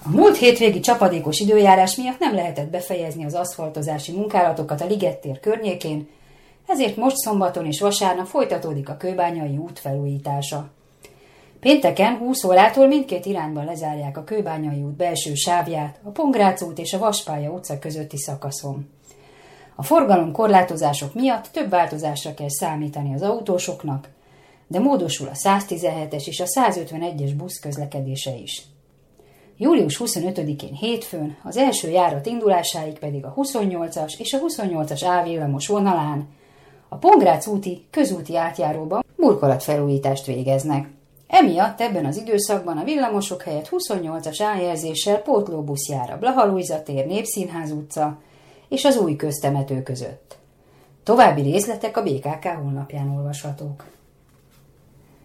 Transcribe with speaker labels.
Speaker 1: A múlt hétvégi csapadékos időjárás miatt nem lehetett befejezni az aszfaltozási munkálatokat a Liget tér környékén, ezért most szombaton és vasárnap folytatódik a Kőbányai út felújítása. Pénteken 20 órától mindkét irányban lezárják a Kőbányai út belső sávját, a Pongrác út és a Vaspálya utca közötti szakaszon. A forgalomkorlátozások miatt több változásra kell számítani az autósoknak, de módosul a 117-es és a 151-es busz közlekedése is. Július 25-én hétfőn, az első járat indulásáig pedig a 28-as és a 28-as A villamos vonalán a Pongrác úti közúti átjáróban burkolatfelújítást végeznek. Emiatt ebben az időszakban a villamosok helyett 28-as A jelzéssel pótlóbusz jár a Blaha Lujza tér, Népszínház utca és az új köztemető között. További részletek a BKK honlapján olvashatók.